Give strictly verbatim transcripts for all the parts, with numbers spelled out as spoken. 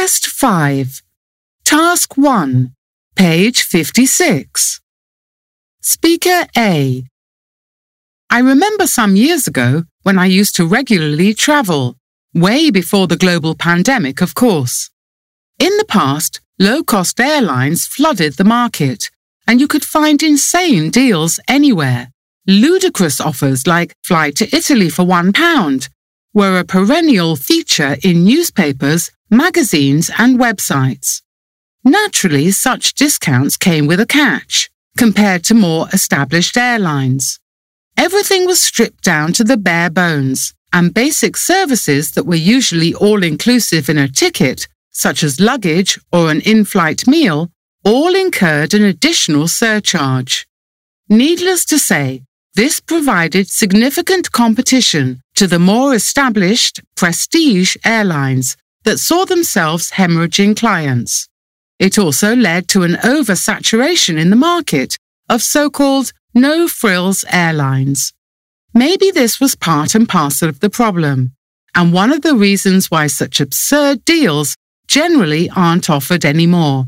Test five. Task one, page fifty-six. Speaker A. I remember some years ago when I used to regularly travel, way before the global pandemic, of course. In the past, low-cost airlines flooded the market, and you could find insane deals anywhere. Ludicrous offers like fly to Italy for one pound were a perennial feature in newspapers, magazines, and websites. Naturally, such discounts came with a catch, compared to more established airlines. Everything was stripped down to the bare bones, and basic services that were usually all-inclusive in a ticket, such as luggage or an in-flight meal, all incurred an additional surcharge. Needless to say, this provided significant competition to the more established prestige airlines that saw themselves hemorrhaging clients. It also led to an oversaturation in the market of so-called no-frills airlines. Maybe this was part and parcel of the problem, and one of the reasons why such absurd deals generally aren't offered anymore.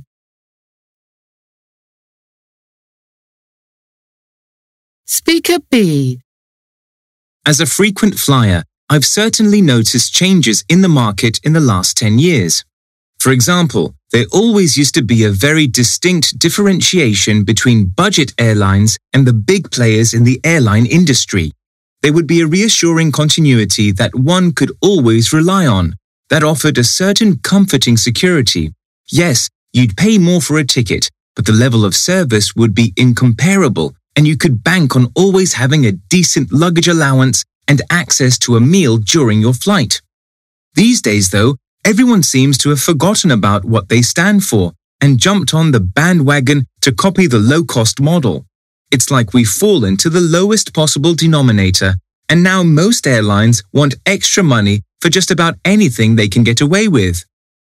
Speaker B. As a frequent flyer, I've certainly noticed changes in the market in the last ten years. For example, there always used to be a very distinct differentiation between budget airlines and the big players in the airline industry. There would be a reassuring continuity that one could always rely on, that offered a certain comforting security. Yes, you'd pay more for a ticket, but the level of service would be incomparable, and you could bank on always having a decent luggage allowance and access to a meal during your flight. These days, though, everyone seems to have forgotten about what they stand for and jumped on the bandwagon to copy the low-cost model. It's like we've fallen to the lowest possible denominator, and now most airlines want extra money for just about anything they can get away with.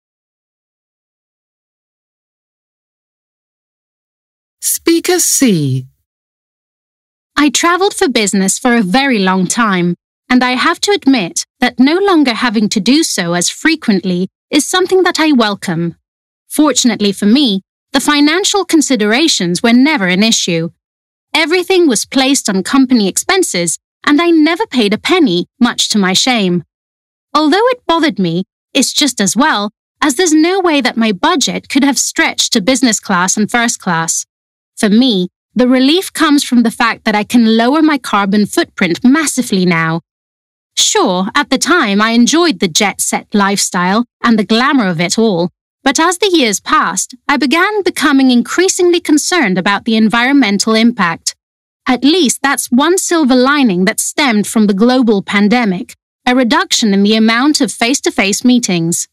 Speaker C. I travelled for business for a very long time, and I have to admit that no longer having to do so as frequently is something that I welcome. Fortunately for me, the financial considerations were never an issue. Everything was placed on company expenses, and I never paid a penny, much to my shame. Although it bothered me, it's just as well, as there's no way that my budget could have stretched to business class and first class. For me, the relief comes from the fact that I can lower my carbon footprint massively now. Sure, at the time I enjoyed the jet-set lifestyle and the glamour of it all, but as the years passed, I began becoming increasingly concerned about the environmental impact. At least that's one silver lining that stemmed from the global pandemic, a reduction in the amount of face-to-face meetings.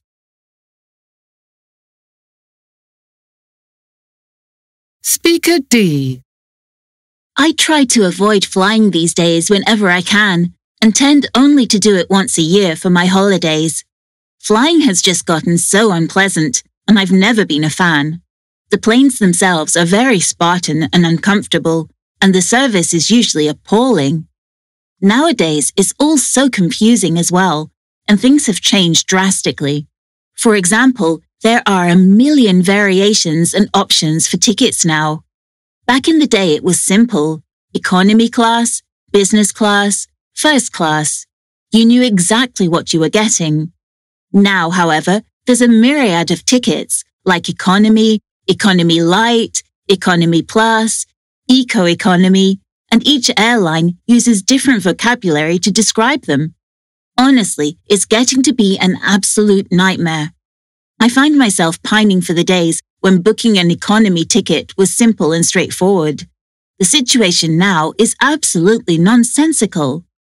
Speaker D. I try to avoid flying these days whenever I can, and tend only to do it once a year for my holidays. Flying has just gotten so unpleasant, and I've never been a fan. The planes themselves are very Spartan and uncomfortable, and the service is usually appalling. Nowadays, it's all so confusing as well, and things have changed drastically. For example, there are a million variations and options for tickets now. Back in the day, it was simple. Economy class, business class, first class. You knew exactly what you were getting. Now, however, there's a myriad of tickets like economy, economy light, economy plus, eco-economy, and each airline uses different vocabulary to describe them. Honestly, it's getting to be an absolute nightmare. I find myself pining for the days when booking an economy ticket was simple and straightforward. The situation now is absolutely nonsensical.